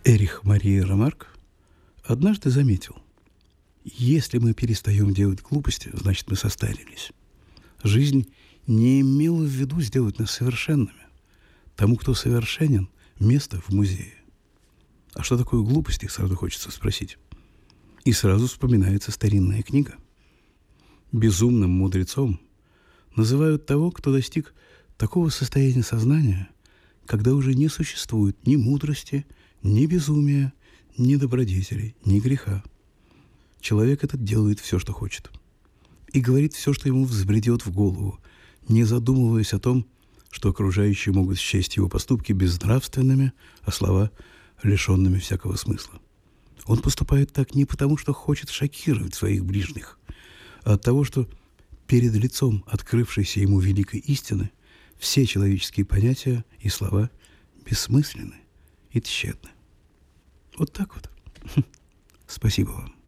Эрих Мария Ремарк однажды заметил: если мы перестаем делать глупости, значит, мы состарились. Жизнь не имела в виду сделать нас совершенными. Тому, кто совершенен, место в музее. А что такое глупости, сразу хочется спросить. И сразу вспоминается старинная книга. Безумным мудрецом называют того, кто достиг такого состояния сознания, когда уже не существует ни мудрости, ни безумия, ни добродетели, ни греха. Человек этот делает все, что хочет. И говорит все, что ему взбредет в голову, не задумываясь о том, что окружающие могут счесть его поступки безнравственными, а слова лишенными всякого смысла. Он поступает так не потому, что хочет шокировать своих ближних, а от того, что перед лицом открывшейся ему великой истины все человеческие понятия и слова бессмысленны и тщетны. Вот так вот. Спасибо вам.